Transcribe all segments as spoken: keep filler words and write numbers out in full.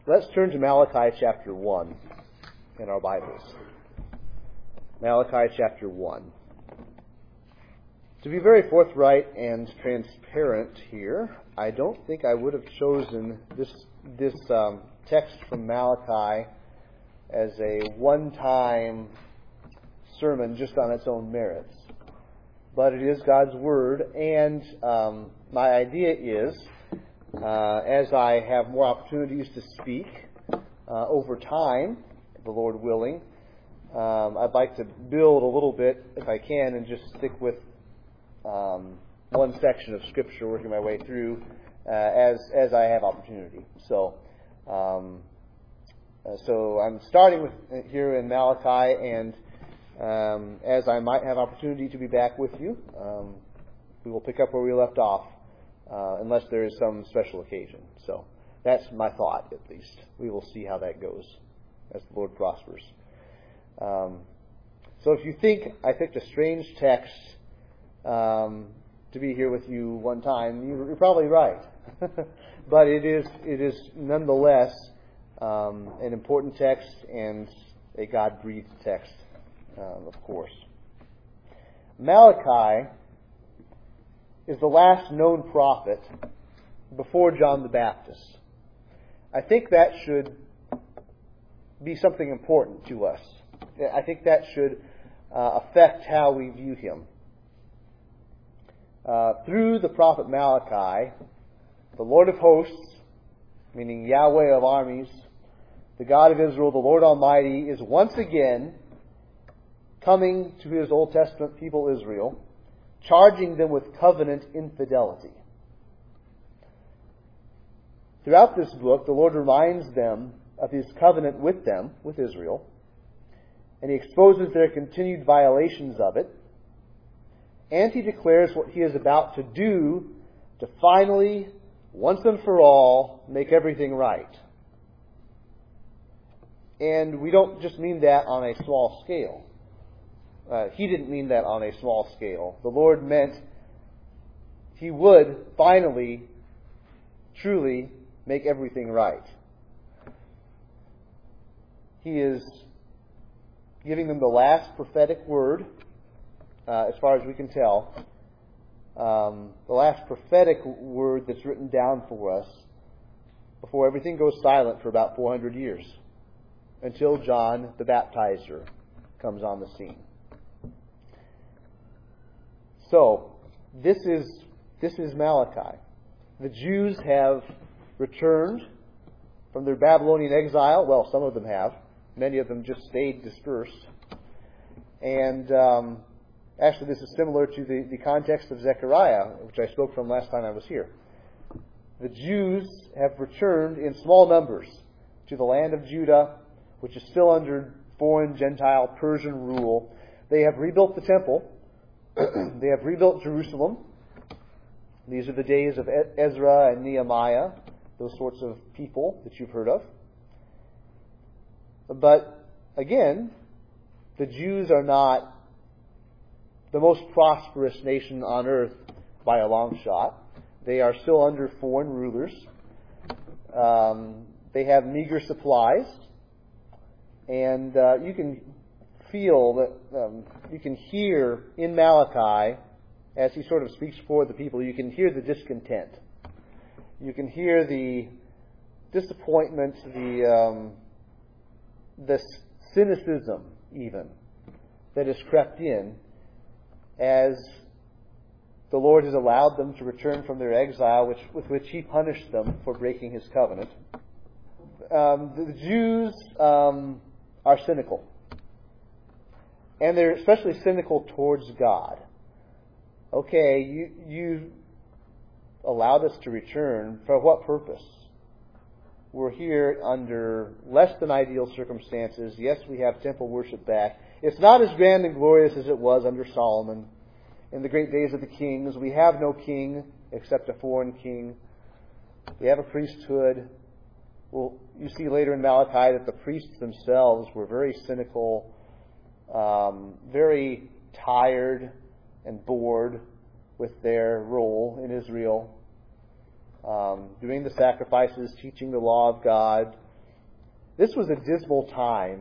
Let's turn to Malachi chapter one in our Bibles. Malachi chapter one. To be very forthright and transparent here, I don't think I would have chosen this this um, text from Malachi as a one-time sermon just on its own merits. But it is God's Word, and um, my idea is, uh, as I have more opportunities to speak uh, over time, the Lord willing, um, I'd like to build a little bit, if I can, and just stick with um, one section of Scripture, working my way through uh, as as I have opportunity. So, um, uh, so I'm starting with here in Malachi, and um, as I might have opportunity to be back with you, um, we will pick up where we left off, uh, unless there is some special occasion. So that's my thought, at least. We will see how that goes as the Lord prospers. Um, so if you think I picked a strange text um, to be here with you one time, you're probably right. But it is it is nonetheless um, an important text and a God-breathed text, um, of course. Malachi is the last known prophet before John the Baptist. I think that should be something important to us. I think that should uh, affect how we view him. Uh, through the prophet Malachi, the Lord of hosts, meaning Yahweh of armies, the God of Israel, the Lord Almighty, is once again coming to his Old Testament people Israel, charging them with covenant infidelity. Throughout this book, the Lord reminds them of his covenant with them, with Israel, and he exposes their continued violations of it, and he declares what he is about to do to finally, once and for all, make everything right. And we don't just mean that on a small scale. Uh, he didn't mean that on a small scale. The Lord meant he would finally, truly make everything right. He is giving them the last prophetic word, uh, as far as we can tell. Um, the last prophetic word that's written down for us before everything goes silent for about four hundred years, until John the Baptizer comes on the scene. So, this is this is Malachi. The Jews have returned from their Babylonian exile. Well, some of them have. Many of them just stayed dispersed. And um, actually, this is similar to the, the context of Zechariah, which I spoke from last time I was here. The Jews have returned in small numbers to the land of Judah, which is still under foreign Gentile Persian rule. They have rebuilt the temple. They have rebuilt Jerusalem. These are the days of Ezra and Nehemiah, those sorts of people that you've heard of. But again, the Jews are not the most prosperous nation on earth by a long shot. They are still under foreign rulers. Um, they have meager supplies. And uh, you can feel that, um, you can hear in Malachi, as he sort of speaks for the people, you can hear the discontent. You can hear the disappointment, the um, the cynicism even that has crept in as the Lord has allowed them to return from their exile, which, with which he punished them for breaking his covenant. Um, the Jews um, are cynical. And they're especially cynical towards God. Okay, you, you allowed us to return. For what purpose? We're here under less than ideal circumstances. Yes, we have temple worship back. It's not as grand and glorious as it was under Solomon. In the great days of the kings, we have no king except a foreign king. We have a priesthood. Well, you see later in Malachi that the priests themselves were very cynical, um, very tired and bored with their role in Israel. Um, doing the sacrifices, teaching the law of God, This was a dismal time.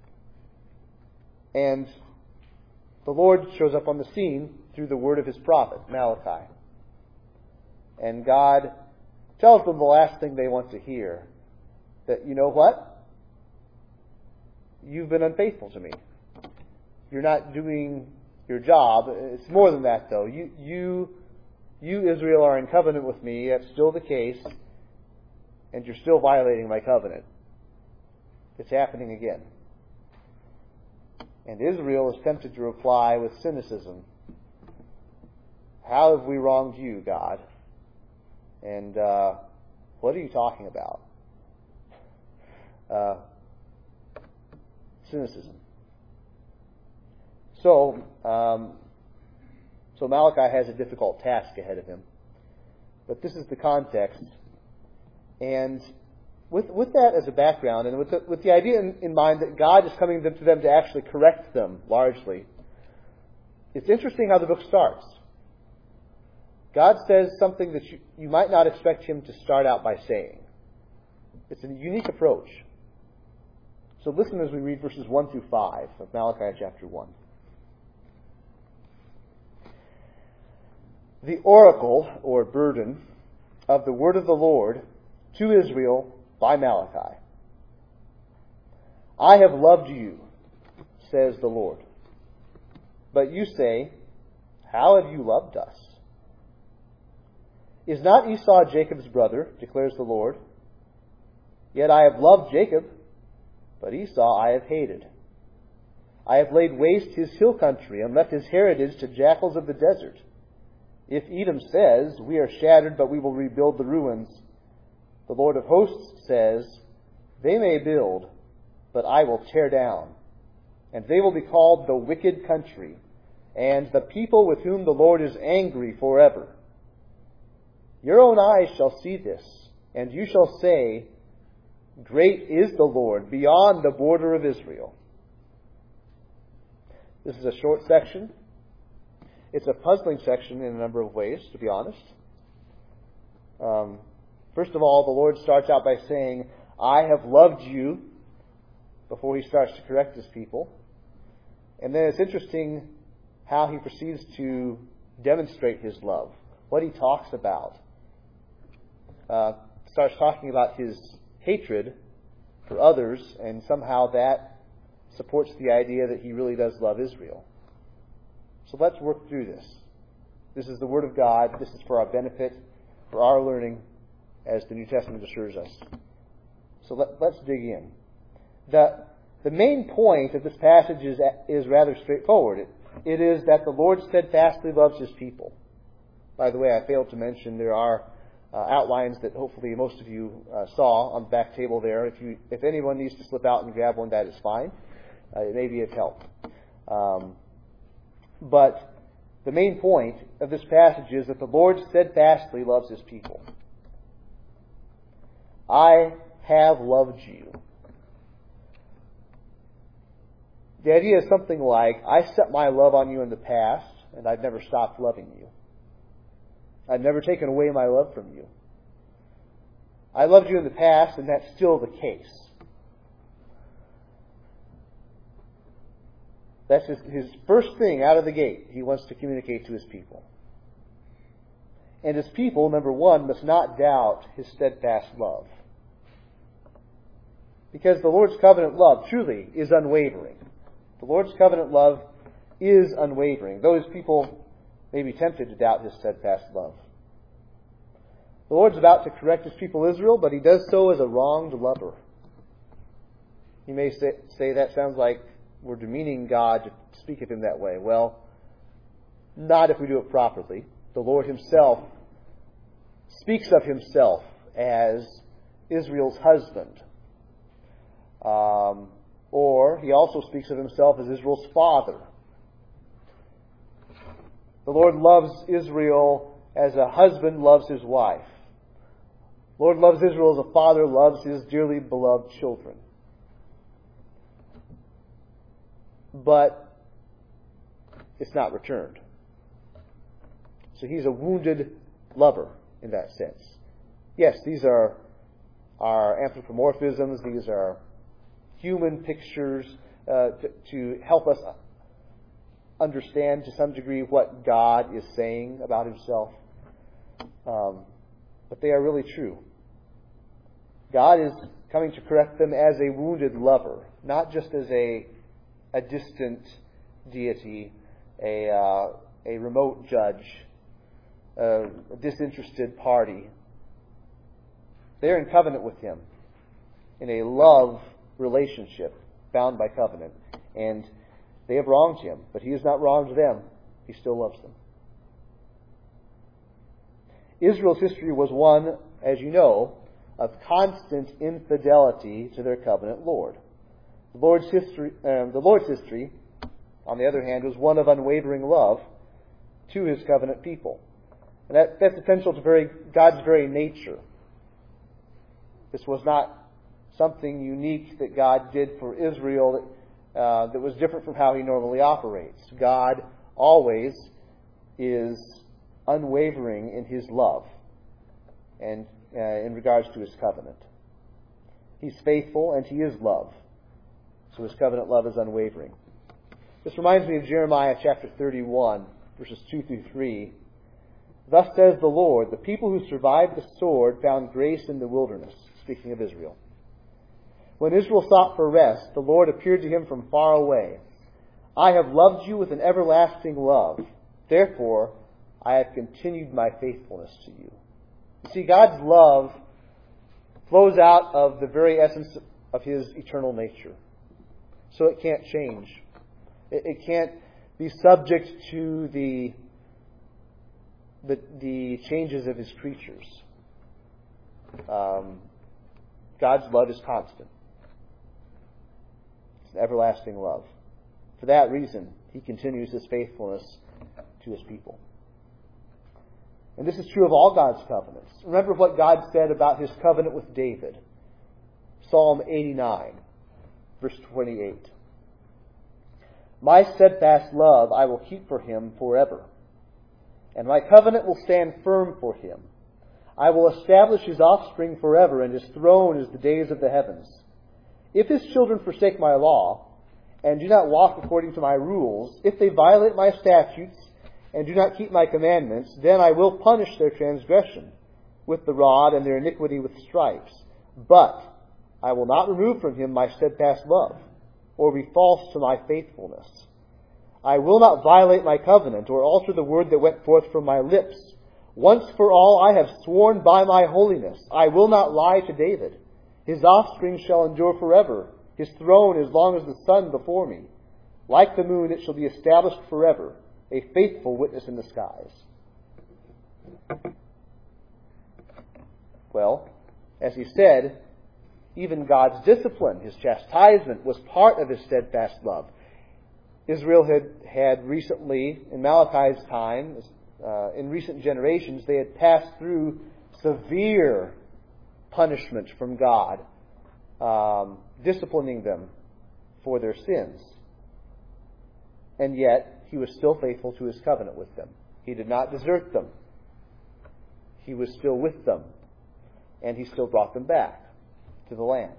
And the Lord shows up on the scene through the word of his prophet, Malachi. And God tells them the last thing they want to hear. That, you know what? You've been unfaithful to me. You're not doing your job. It's more than that, though. You, you, you, Israel, are in covenant with me. That's still the case. And you're still violating my covenant. It's happening again. And Israel is tempted to reply with cynicism. How have we wronged you, God? And uh, what are you talking about? Uh, cynicism. So, um, so Malachi has a difficult task ahead of him. But this is the context. And with with that as a background, and with the, with the idea in, in mind that God is coming to them to actually correct them, largely, it's interesting how the book starts. God says something that you, you might not expect him to start out by saying. It's a unique approach. So listen as we read verses one through five of Malachi chapter one. The oracle, or burden, of the word of the Lord to Israel by Malachi. I have loved you, says the Lord. But you say, how have you loved us? Is not Esau Jacob's brother, declares the Lord? Yet I have loved Jacob, but Esau I have hated. I have laid waste his hill country and left his heritage to jackals of the desert. If Edom says, we are shattered, but we will rebuild the ruins, the Lord of hosts says, they may build, but I will tear down. And they will be called the wicked country, and the people with whom the Lord is angry forever. Your own eyes shall see this, and you shall say, great is the Lord beyond the border of Israel. This is a short section. It's a puzzling section in a number of ways, to be honest. Um, first of all, the Lord starts out by saying, I have loved you, before he starts to correct his people. And then it's interesting how he proceeds to demonstrate his love, what he talks about. Uh, starts talking about his hatred for others, and somehow that supports the idea that he really does love Israel. So let's work through this. This is the Word of God. This is for our benefit, for our learning, as the New Testament assures us. So let, let's dig in. The, the main point of this passage is, is rather straightforward. It, it is that the Lord steadfastly loves his people. By the way, I failed to mention there are uh, outlines that hopefully most of you uh, saw on the back table there. If you, if anyone needs to slip out and grab one, that is fine. Uh, it may be of help. Um, but the main point of this passage is that the Lord steadfastly loves his people. I have loved you. The idea is something like, I set my love on you in the past, and I've never stopped loving you. I've never taken away my love from you. I loved you in the past, and that's still the case. That's his, his first thing out of the gate he wants to communicate to his people. And his people, number one, must not doubt his steadfast love. Because the Lord's covenant love truly is unwavering. The Lord's covenant love is unwavering. Those people may be tempted to doubt his steadfast love. The Lord's about to correct his people Israel, but he does so as a wronged lover. You may say, say that sounds like we're demeaning God to speak of him that way. Well, not if we do it properly. The Lord himself speaks of himself as Israel's husband. Um, or he also speaks of himself as Israel's father. The Lord loves Israel as a husband loves his wife. The Lord loves Israel as a father loves his dearly beloved children. But it's not returned. So he's a wounded lover in that sense. Yes, these are, are anthropomorphisms. These are human pictures uh, to, to help us understand to some degree what God is saying about himself. Um, but they are really true. God is coming to correct them as a wounded lover, not just as a a distant deity, a uh, a remote judge, a disinterested party. They're in covenant with him, in a love relationship bound by covenant. And they have wronged him, but he has not wronged them. He still loves them. Israel's history was one, as you know, of constant infidelity to their covenant Lord. The Lord's history, um, the Lord's history, on the other hand, was one of unwavering love to his covenant people. And that, that's essential to very, God's very nature. This was not something unique that God did for Israel that, uh, that was different from how he normally operates. God always is unwavering in his love and uh, in regards to his covenant. He's faithful and he is love. So his covenant love is unwavering. This reminds me of Jeremiah chapter thirty-one, verses two through three. Thus says the Lord, the people who survived the sword found grace in the wilderness. Speaking of Israel. When Israel sought for rest, the Lord appeared to him from far away. I have loved you with an everlasting love. Therefore, I have continued my faithfulness to you. You see, God's love flows out of the very essence of his eternal nature. So it can't change. It, it can't be subject to the, the, the changes of his creatures. Um, God's love is constant. It's an everlasting love. For that reason, he continues his faithfulness to his people. And this is true of all God's covenants. Remember what God said about his covenant with David. Psalm eighty-nine, verse twenty-eight. My steadfast love I will keep for him forever, and my covenant will stand firm for him. I will establish his offspring forever, and his throne as the days of the heavens. If his children forsake my law, and do not walk according to my rules, if they violate my statutes, and do not keep my commandments, then I will punish their transgression with the rod and their iniquity with stripes. But I will not remove from him my steadfast love, or be false to my faithfulness. I will not violate my covenant, or alter the word that went forth from my lips. Once for all I have sworn by my holiness, I will not lie to David. His offspring shall endure forever, his throne as long as the sun before me. Like the moon it shall be established forever, a faithful witness in the skies. Well, as he said, even God's discipline, his chastisement, was part of his steadfast love. Israel had, had recently, in Malachi's time, uh, in recent generations, they had passed through severe punishment from God, um, disciplining them for their sins. And yet, he was still faithful to his covenant with them. He did not desert them. He was still with them. And he still brought them back to the land.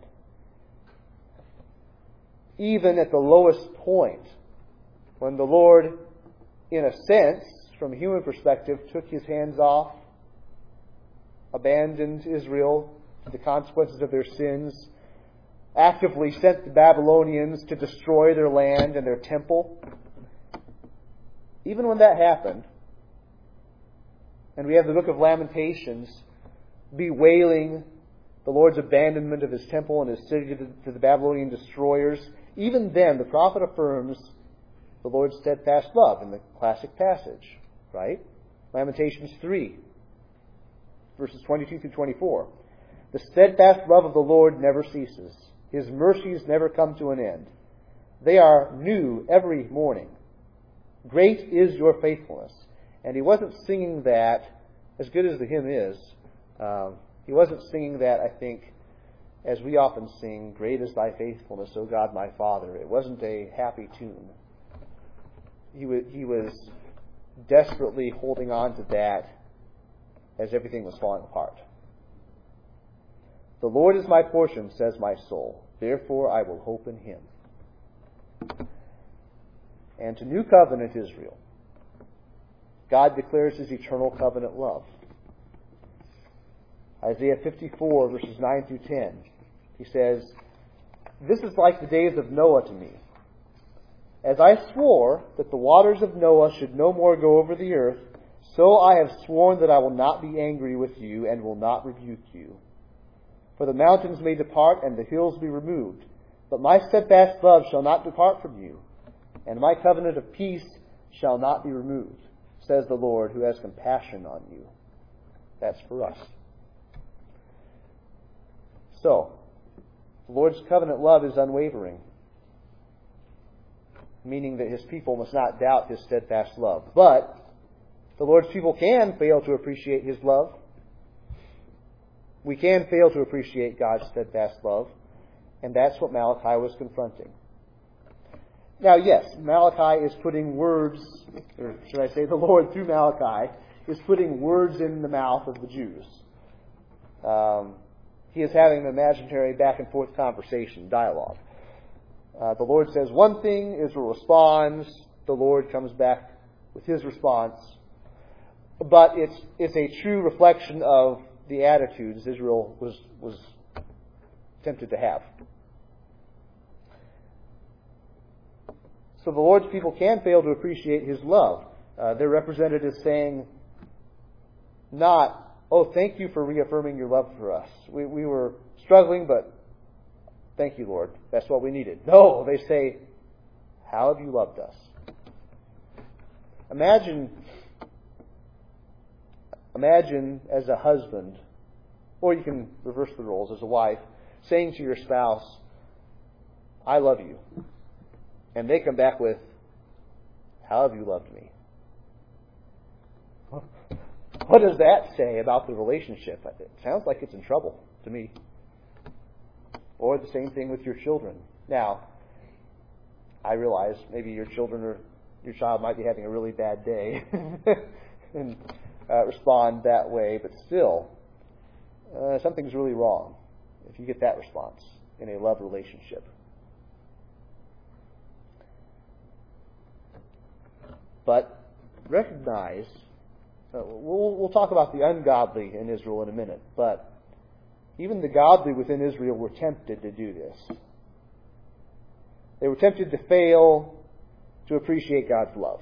Even at the lowest point, when the Lord, in a sense, from a human perspective, took his hands off, abandoned Israel to the consequences of their sins, actively sent the Babylonians to destroy their land and their temple. Even when that happened, and we have the book of Lamentations bewailing the Lord's abandonment of his temple and his city to the, to the Babylonian destroyers, even then the prophet affirms the Lord's steadfast love in the classic passage, right? Lamentations three, verses twenty-two through twenty-four. The steadfast love of the Lord never ceases. His mercies never come to an end. They are new every morning. Great is your faithfulness. And he wasn't singing that, as good as the hymn is, um, he wasn't singing that, I think, as we often sing, great is thy faithfulness, O God my Father. It wasn't a happy tune. He was, he was desperately holding on to that as everything was falling apart. The Lord is my portion, says my soul. Therefore I will hope in Him. And to New Covenant Israel, God declares His eternal covenant love. Isaiah fifty-four, verses nine through ten. He says, "This is like the days of Noah to me. As I swore that the waters of Noah should no more go over the earth, so I have sworn that I will not be angry with you and will not rebuke you. For the mountains may depart and the hills be removed, but my steadfast love shall not depart from you, and my covenant of peace shall not be removed, says the Lord, who has compassion on you." That's for us. So, the Lord's covenant love is unwavering, meaning that His people must not doubt His steadfast love. But the Lord's people can fail to appreciate His love. We can fail to appreciate God's steadfast love, and that's what Malachi was confronting. Now, yes, Malachi is putting words, or should I say the Lord through Malachi, is putting words in the mouth of the Jews. Um, he is having an imaginary back and forth conversation, dialogue. Uh, the Lord says one thing, Israel responds, the Lord comes back with His response. But it's it's a true reflection of the attitudes Israel was was tempted to have. So the Lord's people can fail to appreciate His love. Uh, they're represented as saying, not, "Oh, thank you for reaffirming your love for us. We, we were struggling, but thank you, Lord. That's what we needed." No, they say, "How have you loved us?" Imagine, imagine as a husband, or you can reverse the roles as a wife, saying to your spouse, "I love you." And they come back with, "How have you loved me?" What does that say about the relationship? It sounds like it's in trouble to me. Or the same thing with your children. Now, I realize maybe your children or your child might be having a really bad day and uh, respond that way, but still, uh, something's really wrong if you get that response in a love relationship. But recognize, uh, we'll, we'll talk about the ungodly in Israel in a minute, but even the godly within Israel were tempted to do this. They were tempted to fail to appreciate God's love.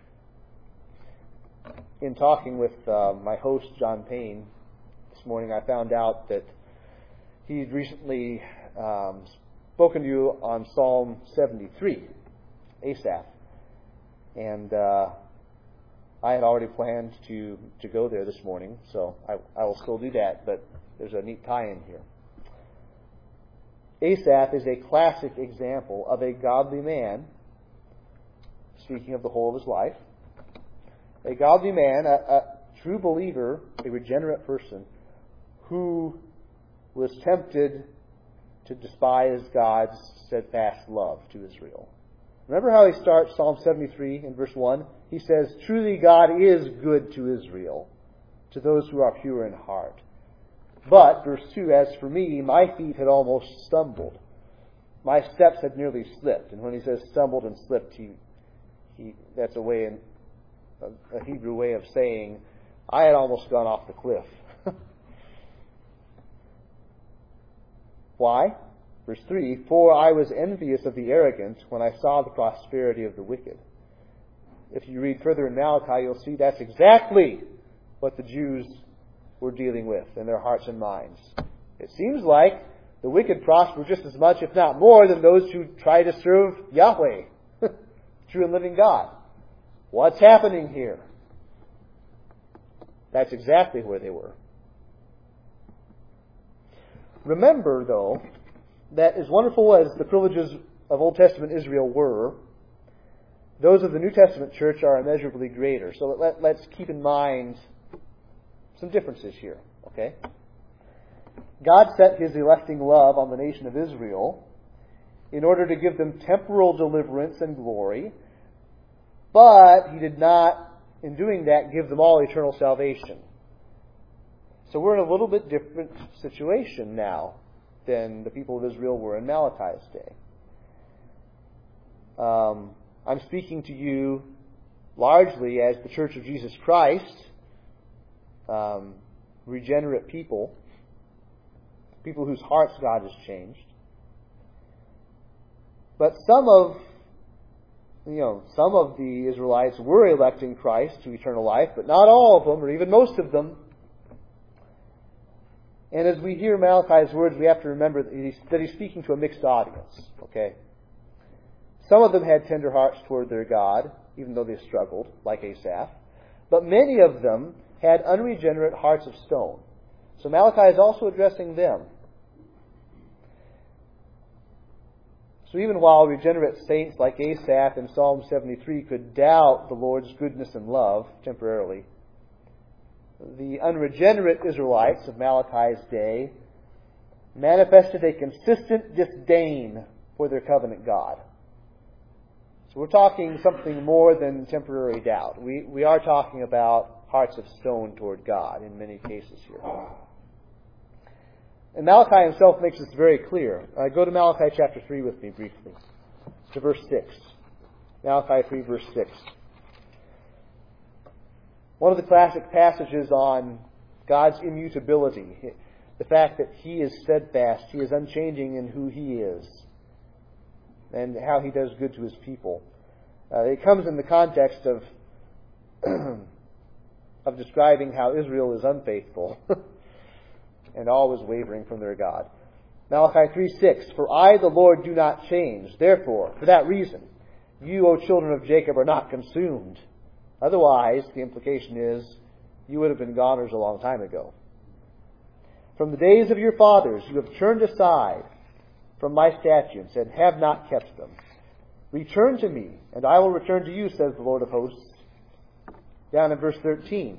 In talking with uh, my host, John Payne, this morning, I found out that he'd recently um, spoken to you on Psalm seventy-three, Asaph. And uh, I had already planned to, to go there this morning, so I, I will still do that, but there's a neat tie-in here. Asaph is a classic example of a godly man, speaking of the whole of his life, a godly man, a, a true believer, a regenerate person, who was tempted to despise God's steadfast love to Israel. Remember how he starts Psalm seventy-three in verse one? He says, "Truly God is good to Israel, to those who are pure in heart." But, verse two, "As for me, my feet had almost stumbled. My steps had nearly slipped." And when he says stumbled and slipped, he, he that's a way in a, a Hebrew way of saying, I had almost gone off the cliff. Why? Verse three, "For I was envious of the arrogant when I saw the prosperity of the wicked." If you read further in Malachi, you'll see that's exactly what the Jews were dealing with in their hearts and minds. It seems like the wicked prosper just as much, if not more, than those who try to serve Yahweh, true and living God. What's happening here? That's exactly where they were. Remember, though, that as wonderful as the privileges of Old Testament Israel were, those of the New Testament church are immeasurably greater. So let, let's keep in mind some differences here, okay? God set His electing love on the nation of Israel in order to give them temporal deliverance and glory, but He did not, in doing that, give them all eternal salvation. So we're in a little bit different situation now than the people of Israel were in Malachi's day. Um, I'm speaking to you largely as the Church of Jesus Christ, um, regenerate people, people whose hearts God has changed. But some of, you know, some of the Israelites were electing Christ to eternal life, but not all of them, or even most of them. And as we hear Malachi's words, we have to remember that he's, that he's speaking to a mixed audience. Okay, some of them had tender hearts toward their God, even though they struggled, like Asaph. But many of them had unregenerate hearts of stone. So Malachi is also addressing them. So even while regenerate saints like Asaph in Psalm seventy-three could doubt the Lord's goodness and love temporarily, the unregenerate Israelites of Malachi's day manifested a consistent disdain for their covenant God. So we're talking something more than temporary doubt. We, we are talking about hearts of stone toward God in many cases here. And Malachi himself makes this very clear. Uh, go to Malachi chapter three with me briefly, to verse six. Malachi three, verse six. One of the classic passages on God's immutability, the fact that He is steadfast, He is unchanging in who He is, and how He does good to His people. Uh, it comes in the context of of describing how Israel is unfaithful and always wavering from their God. Malachi three six, For I, the Lord, do not change. Therefore, for that reason, you, O children of Jacob, are not consumed. Otherwise, the implication is, you would have been goners a long time ago. From the days of your fathers, you have turned aside from my statutes and have not kept them. Return to me, and I will return to you, says the Lord of hosts. Down in verse thirteen.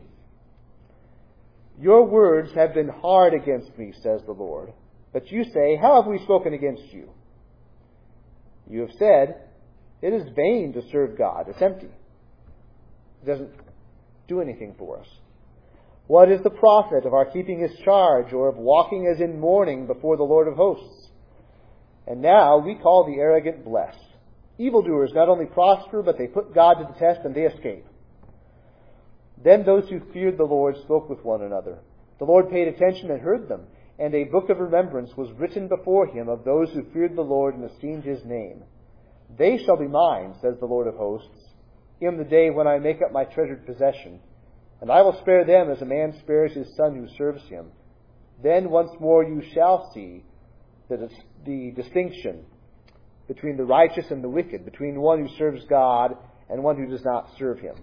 Your words have been hard against me, says the Lord. But you say, how have we spoken against you? You have said, it is vain to serve God. It's empty. It doesn't do anything for us. What is the profit of our keeping His charge, or of walking as in mourning before the Lord of hosts? And now we call the arrogant blessed. Evildoers not only prosper, but they put God to the test and they escape. Then those who feared the Lord spoke with one another. The Lord paid attention and heard them, and a book of remembrance was written before Him of those who feared the Lord and esteemed His name. They shall be mine, says the Lord of hosts, in the day when I make up my treasured possession. And I will spare them as a man spares his son who serves him. Then once more you shall see the, the distinction between the righteous and the wicked, between one who serves God and one who does not serve Him.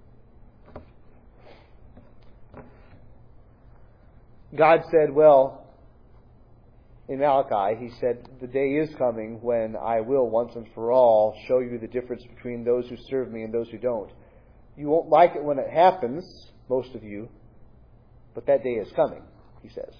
God said, well, in Malachi, He said, the day is coming when I will once and for all show you the difference between those who serve me and those who don't. You won't like it when it happens, most of you, but that day is coming, He says.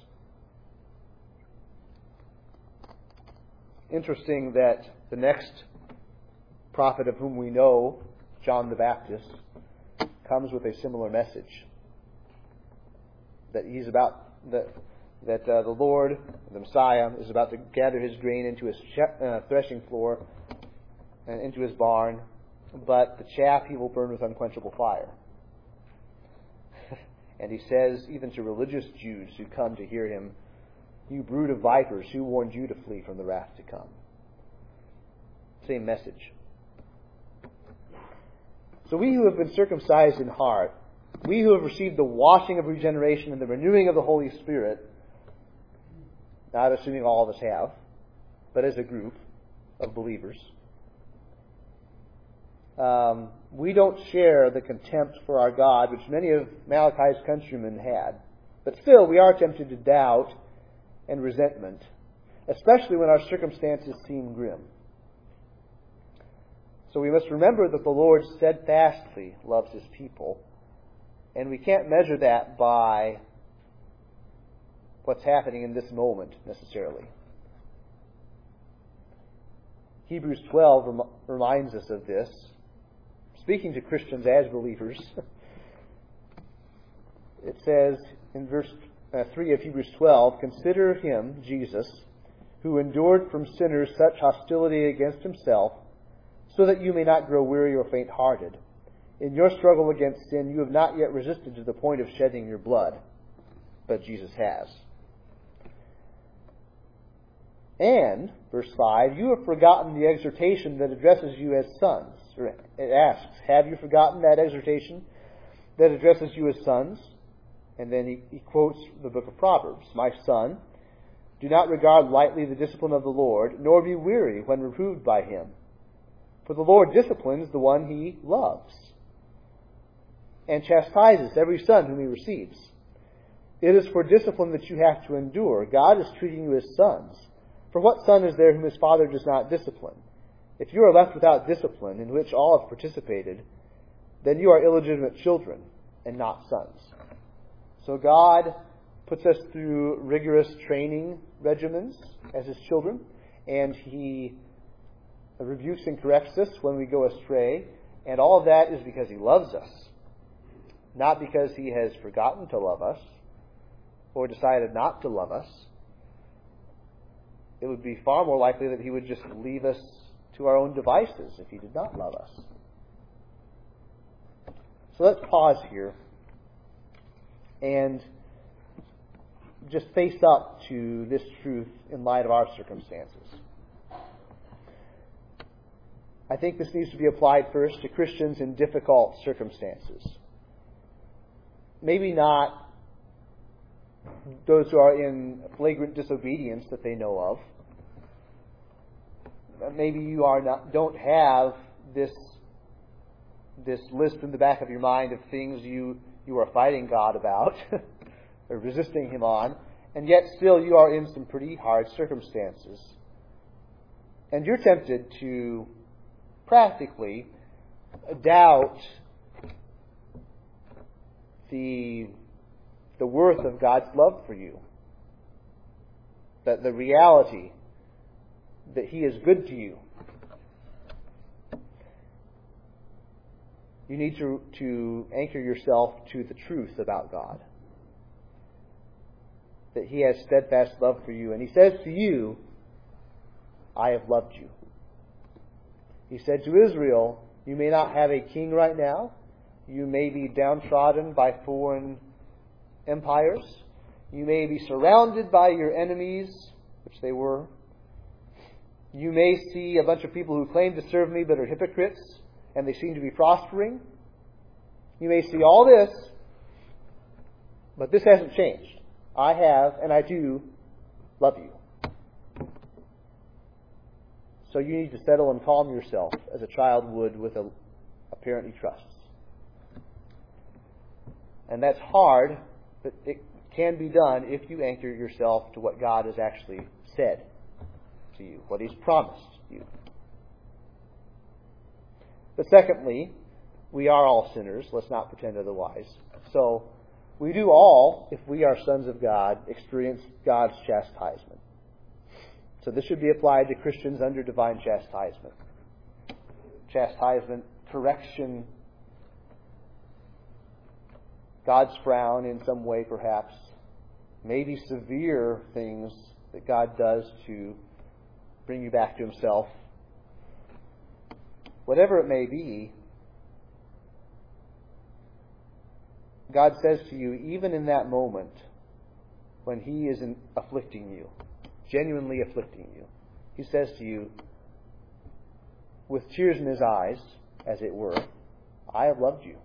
Interesting that the next prophet of whom we know, John the Baptist, comes with a similar message. That he's about that that uh, the Lord, the Messiah, is about to gather His grain into His ch- uh, threshing floor and into His barn, but the chaff He will burn with unquenchable fire. And He says, even to religious Jews who come to hear Him, you brood of vipers, who warned you to flee from the wrath to come? Same message. So we who have been circumcised in heart, we who have received the washing of regeneration and the renewing of the Holy Spirit, not assuming all of us have, but as a group of believers, um, we don't share the contempt for our God which many of Malachi's countrymen had. But still, we are tempted to doubt and resentment, especially when our circumstances seem grim. So we must remember that the Lord steadfastly loves His people, and we can't measure that by what's happening in this moment necessarily. Hebrews twelve rem- reminds us of this, speaking to Christians as believers. It says in verse uh, three of Hebrews twelve, consider Him, Jesus, who endured from sinners such hostility against himself, so that you may not grow weary or faint-hearted. In your struggle against sin, you have not yet resisted to the point of shedding your blood, but Jesus has. And, verse five, you have forgotten the exhortation that addresses you as sons. It asks, have you forgotten that exhortation that addresses you as sons? And then he, he quotes the book of Proverbs. My son, do not regard lightly the discipline of the Lord, nor be weary when reproved by him. For the Lord disciplines the one he loves, and chastises every son whom he receives. It is for discipline that you have to endure. God is treating you as sons. For what son is there whom his father does not discipline? If you are left without discipline, in which all have participated, then you are illegitimate children and not sons. So God puts us through rigorous training regimens as his children, and he rebukes and corrects us when we go astray, and all of that is because he loves us, not because he has forgotten to love us or decided not to love us. It would be far more likely that he would just leave us to our own devices if he did not love us. So let's pause here and just face up to this truth in light of our circumstances. I think this needs to be applied first to Christians in difficult circumstances. Maybe not those who are in flagrant disobedience that they know of. Maybe you are not, don't have this, this list in the back of your mind of things you, you are fighting God about or resisting him on, and yet still you are in some pretty hard circumstances. And you're tempted to practically doubt the, the worth of God's love for you. That the reality that he is good to you. You need to, to anchor yourself to the truth about God. That he has steadfast love for you. And he says to you, I have loved you. He said to Israel, you may not have a king right now. You may be downtrodden by foreign empires. You may be surrounded by your enemies, which they were. You may see a bunch of people who claim to serve me but are hypocrites, and they seem to be prospering. You may see all this, but this hasn't changed. I have, and I do, love you. So you need to settle and calm yourself as a child would with a, a parent he trusts. And that's hard, but it can be done if you anchor yourself to what God has actually said to you, what he's promised you. But secondly, we are all sinners. Let's not pretend otherwise. So we do all, if we are sons of God, experience God's chastisement. So this should be applied to Christians under divine chastisement. Chastisement, correction, God's frown in some way perhaps, maybe severe things that God does to bring you back to himself. Whatever it may be, God says to you, even in that moment, when he is in afflicting you, genuinely afflicting you, he says to you, with tears in his eyes, as it were, I have loved you.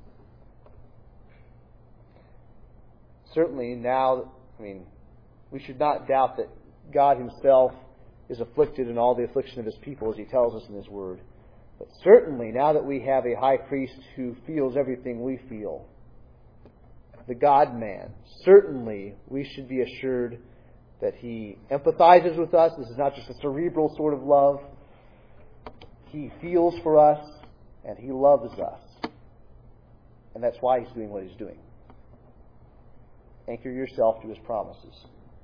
Certainly now, I mean, we should not doubt that God himself is afflicted in all the affliction of his people, as he tells us in his word. But certainly, now that we have a high priest who feels everything we feel, the God-man, certainly we should be assured that he empathizes with us. This is not just a cerebral sort of love. He feels for us, and he loves us. And that's why he's doing what he's doing. Anchor yourself to his promises.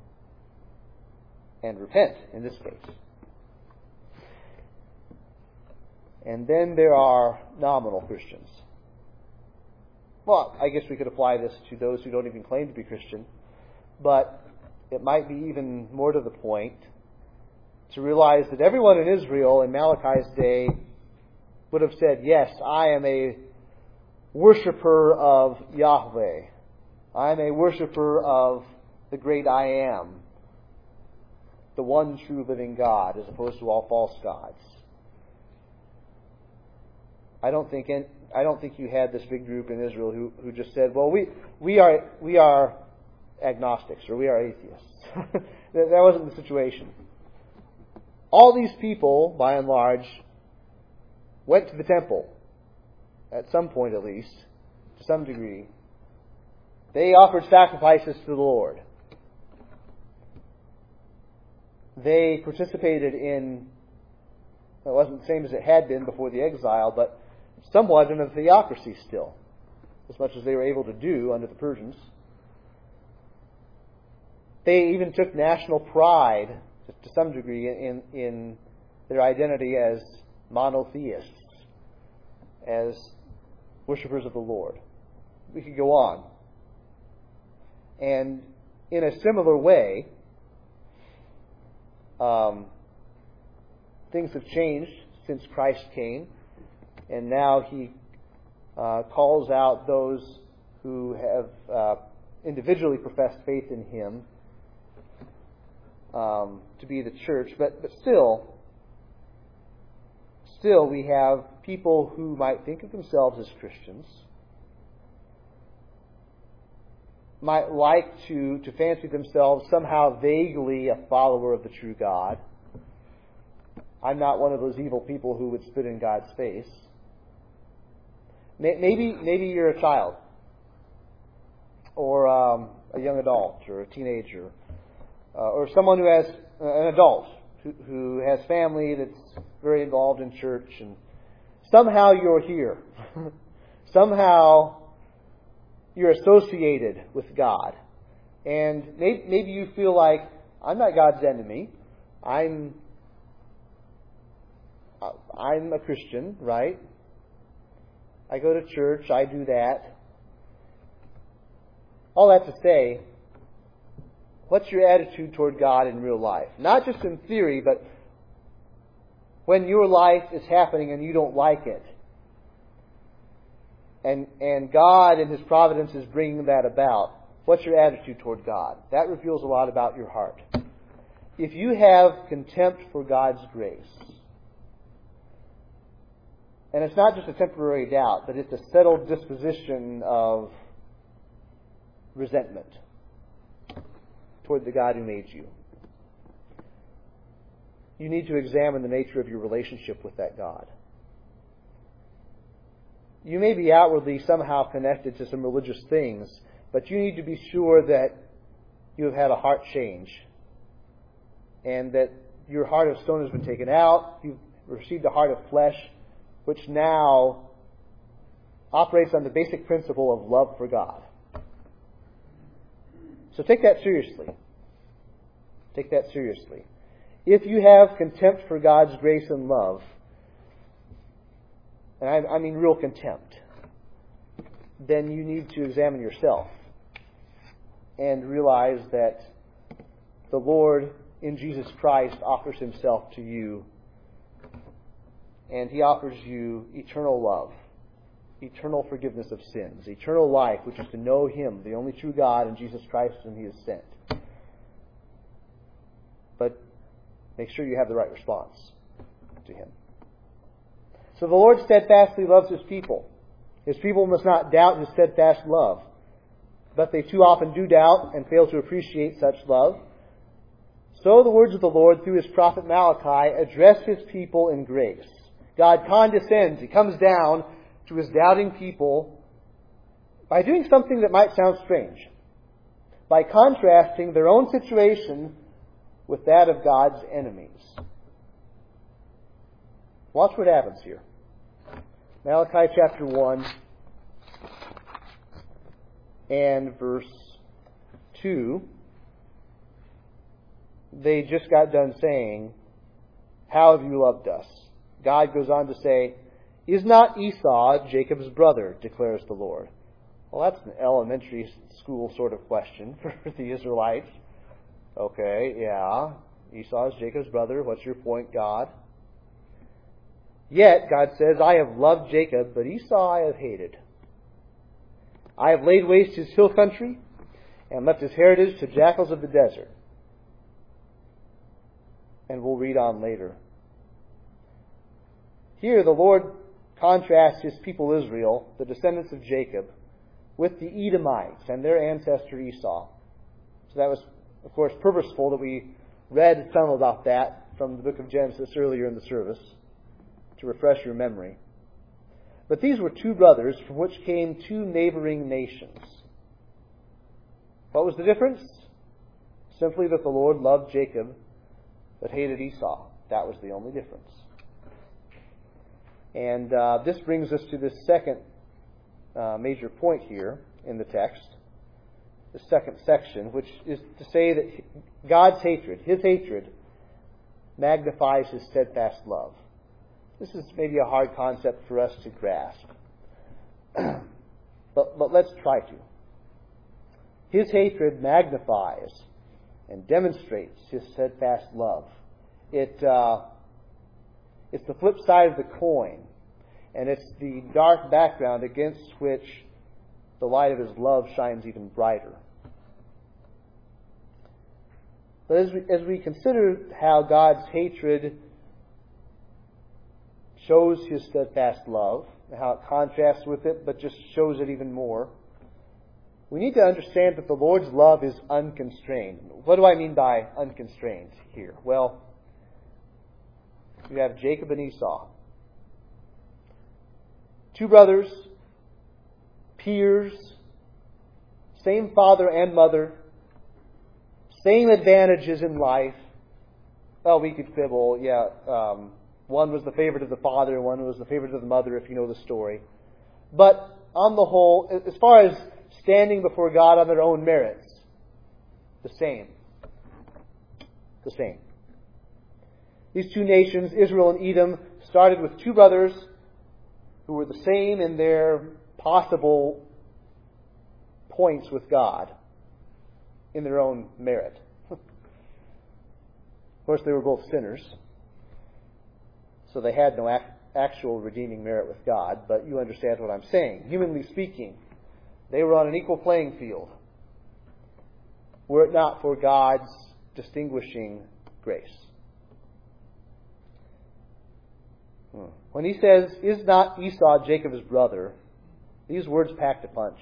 And repent, in this case. And then there are nominal Christians. Well, I guess we could apply this to those who don't even claim to be Christian. But it might be even more to the point to realize that everyone in Israel in Malachi's day would have said, yes, I am a worshiper of Yahweh. I am a worshiper of the great I Am, the one true living God, as opposed to all false gods. I don't think in, I don't think you had this big group in Israel who, who just said, well, we we are we are agnostics or we are atheists. that, that wasn't the situation. All these people, by and large, went to the temple, at some point at least, to some degree. They offered sacrifices to the Lord. They participated in, it wasn't the same as it had been before the exile, but somewhat in a theocracy still, as much as they were able to do under the Persians. They even took national pride, to some degree, in, in their identity as monotheists, as worshippers of the Lord. We could go on. And in a similar way, um, things have changed since Christ came, and now He uh, calls out those who have uh, individually professed faith in Him um, to be the church. But but still, still we have people who might think of themselves as Christians, might like to, to fancy themselves somehow vaguely a follower of the true God. I'm not one of those evil people who would spit in God's face. Maybe maybe you're a child, or um, a young adult, or a teenager, uh, or someone who has an adult who, who has family that's very involved in church, and somehow you're here. Somehow you're associated with God. And maybe, maybe you feel like, I'm not God's enemy. I'm I'm a Christian, right? I go to church, I do that. All that to say, what's your attitude toward God in real life? Not just in theory, but when your life is happening and you don't like it. And and God in His providence is bringing that about. What's your attitude toward God? That reveals a lot about your heart. If you have contempt for God's grace, and it's not just a temporary doubt, but it's a settled disposition of resentment toward the God who made you, you need to examine the nature of your relationship with that God. You may be outwardly somehow connected to some religious things, but you need to be sure that you have had a heart change and that your heart of stone has been taken out. You've received a heart of flesh, which now operates on the basic principle of love for God. So take that seriously. Take that seriously. If you have contempt for God's grace and love, and I, I mean real contempt, then you need to examine yourself and realize that the Lord in Jesus Christ offers Himself to you, and He offers you eternal love, eternal forgiveness of sins, eternal life, which is to know Him, the only true God, and Jesus Christ whom He has sent. But make sure you have the right response to Him. So the Lord steadfastly loves His people. His people must not doubt His steadfast love. But they too often do doubt and fail to appreciate such love. So the words of the Lord through His prophet Malachi address His people in grace. God condescends. He comes down to His doubting people by doing something that might sound strange. By contrasting their own situation with that of God's enemies. Watch what happens here. Malachi chapter one and verse two. They just got done saying, "How have you loved us?" God goes on to say, "Is not Esau Jacob's brother, declares the Lord?" Well, that's an elementary school sort of question for the Israelites. Okay, yeah. Esau is Jacob's brother. What's your point, God? Yet, God says, I have loved Jacob, but Esau I have hated. I have laid waste his hill country and left his heritage to jackals of the desert. And we'll read on later. Here the Lord contrasts his people Israel, the descendants of Jacob, with the Edomites and their ancestor Esau. So that was, of course, purposeful that we read some about that from the book of Genesis earlier in the service to refresh your memory. But these were two brothers from which came two neighboring nations. What was the difference? Simply that the Lord loved Jacob but hated Esau. That was the only difference. And uh, this brings us to this second uh, major point here in the text, the second section, which is to say that God's hatred, His hatred, magnifies His steadfast love. This is maybe a hard concept for us to grasp. but, but let's try to. His hatred magnifies and demonstrates His steadfast love. It, uh, it's the flip side of the coin, and it's the dark background against which the light of His love shines even brighter. But as we, as we consider how God's hatred shows His steadfast love, how it contrasts with it, but just shows it even more, we need to understand that the Lord's love is unconstrained. What do I mean by unconstrained here? Well, you have Jacob and Esau. Two brothers, peers, same father and mother, same advantages in life. Well, we could quibble, yeah, um, one was the favorite of the father, one was the favorite of the mother, if you know the story. But on the whole, as far as standing before God on their own merits, the same. The same. These two nations, Israel and Edom, started with two brothers who were the same in their possible points with God in their own merit. Of course, they were both sinners, so they had no ac- actual redeeming merit with God, but you understand what I'm saying. Humanly speaking, they were on an equal playing field, were it not for God's distinguishing grace. When he says, is not Esau Jacob's brother, these words packed a punch.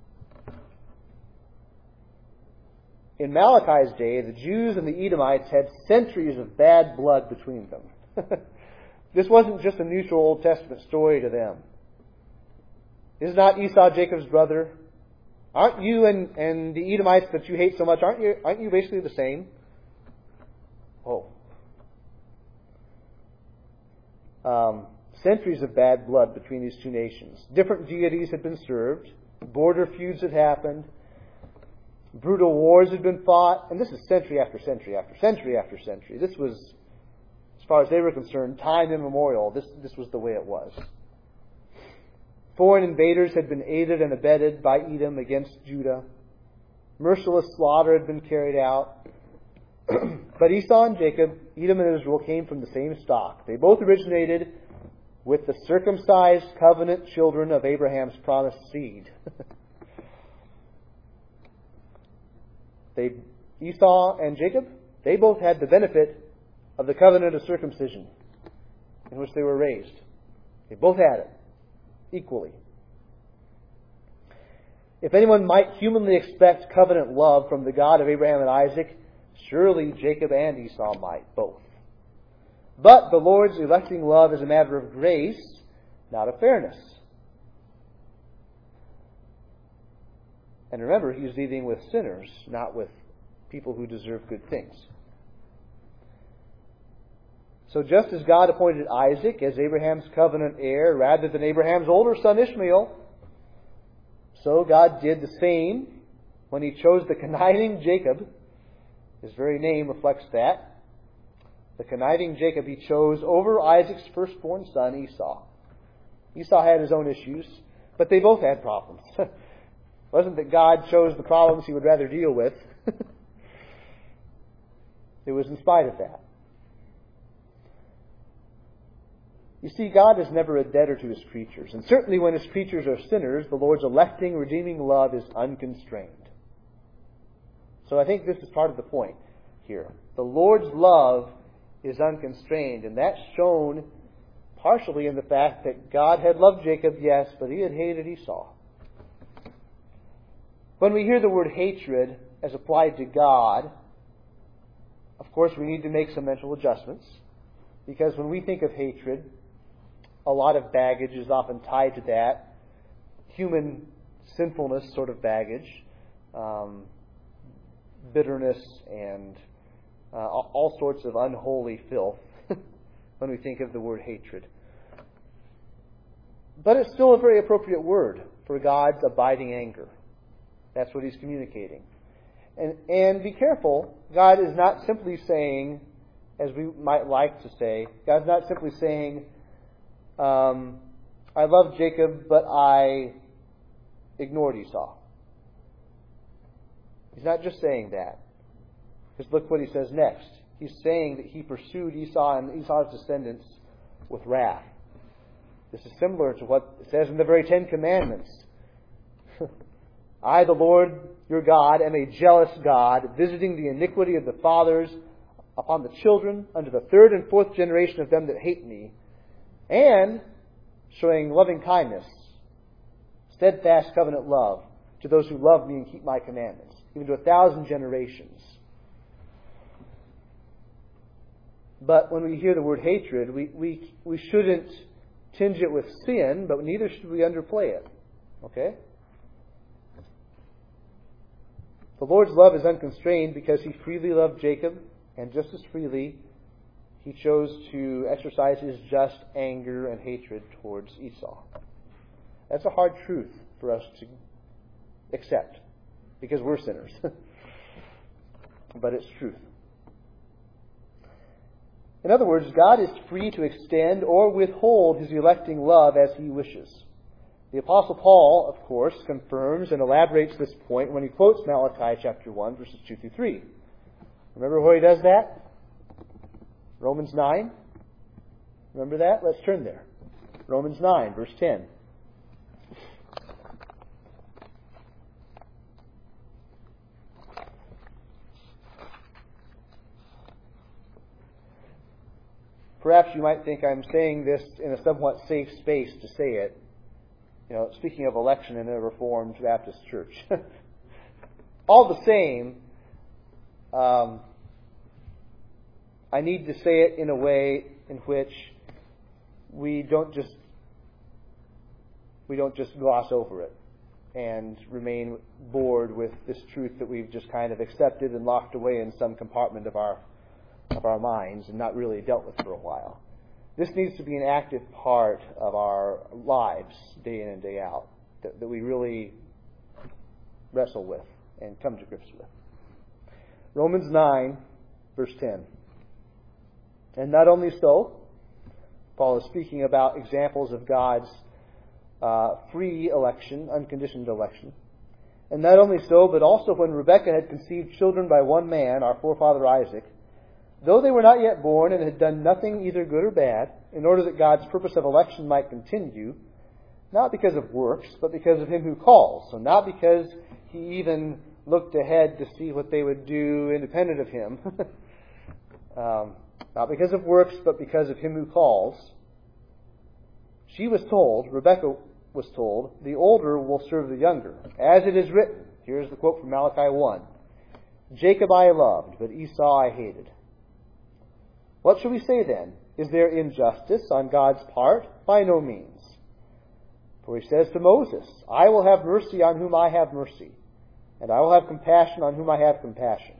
In Malachi's day, the Jews and the Edomites had centuries of bad blood between them. This wasn't just a neutral Old Testament story to them. Is not Esau Jacob's brother? Aren't you and, and the Edomites that you hate so much, aren't you, aren't you basically the same? Oh. Um, centuries of bad blood between these two nations. Different deities had been served. Border feuds had happened. Brutal wars had been fought. And this is century after century after century after century. This was, as far as they were concerned, time immemorial. This, this was the way it was. Foreign invaders had been aided and abetted by Edom against Judah. Merciless slaughter had been carried out. But Esau and Jacob, Edom and Israel, came from the same stock. They both originated with the circumcised covenant children of Abraham's promised seed. they, Esau and Jacob, they both had the benefit of the covenant of circumcision in which they were raised. They both had it equally. If anyone might humanly expect covenant love from the God of Abraham and Isaac, surely Jacob and Esau might, both. But the Lord's electing love is a matter of grace, not of fairness. And remember, He's dealing with sinners, not with people who deserve good things. So just as God appointed Isaac as Abraham's covenant heir rather than Abraham's older son Ishmael, so God did the same when He chose the conniving Jacob. His very name reflects that. The conniving Jacob He chose over Isaac's firstborn son, Esau. Esau had his own issues, but they both had problems. It wasn't that God chose the problems He would rather deal with. It was in spite of that. You see, God is never a debtor to His creatures. And certainly when His creatures are sinners, the Lord's electing, redeeming love is unconstrained. So I think this is part of the point here. The Lord's love is unconstrained, and that's shown partially in the fact that God had loved Jacob, yes, but He had hated Esau. When we hear the word hatred as applied to God, of course we need to make some mental adjustments, because when we think of hatred, a lot of baggage is often tied to that. Human sinfulness sort of baggage, um, bitterness, and uh, all sorts of unholy filth when we think of the word hatred. But it's still a very appropriate word for God's abiding anger. That's what He's communicating. And, and be careful, God is not simply saying, as we might like to say, God's not simply saying, um, I love Jacob, but I ignored Esau. He's not just saying that. Because look what He says next. He's saying that He pursued Esau and Esau's descendants with wrath. This is similar to what it says in the very Ten Commandments. I, the Lord your God, am a jealous God, visiting the iniquity of the fathers upon the children unto the third and fourth generation of them that hate me, and showing loving kindness, steadfast covenant love to those who love me and keep my commandments, even to a thousand generations. But when we hear the word hatred, we, we, we shouldn't tinge it with sin, but neither should we underplay it. Okay? The Lord's love is unconstrained because He freely loved Jacob, and just as freely He chose to exercise His just anger and hatred towards Esau. That's a hard truth for us to accept, because we're sinners. But it's truth. In other words, God is free to extend or withhold His electing love as He wishes. The Apostle Paul, of course, confirms and elaborates this point when he quotes Malachi chapter one, verses two through three. Remember where he does that? Romans nine. Remember that? Let's turn there. Romans nine, verse ten. Perhaps you might think I'm saying this in a somewhat safe space to say it. You know, speaking of election in a Reformed Baptist church. All the same, um, I need to say it in a way in which we don't just we don't just gloss over it and remain bored with this truth that we've just kind of accepted and locked away in some compartment of our of our minds and not really dealt with for a while. This needs to be an active part of our lives, day in and day out, that, that we really wrestle with and come to grips with. Romans nine, verse ten. And not only so, Paul is speaking about examples of God's uh, free election, unconditioned election. And not only so, but also when Rebekah had conceived children by one man, our forefather Isaac, though they were not yet born and had done nothing either good or bad, in order that God's purpose of election might continue, not because of works, but because of Him who calls. So not because He even looked ahead to see what they would do independent of Him. um, not because of works, but because of Him who calls. She was told, Rebekah was told, the older will serve the younger. As it is written, here's the quote from Malachi one, Jacob I loved, but Esau I hated. What shall we say then? Is there injustice on God's part? By no means. For He says to Moses, I will have mercy on whom I have mercy, and I will have compassion on whom I have compassion.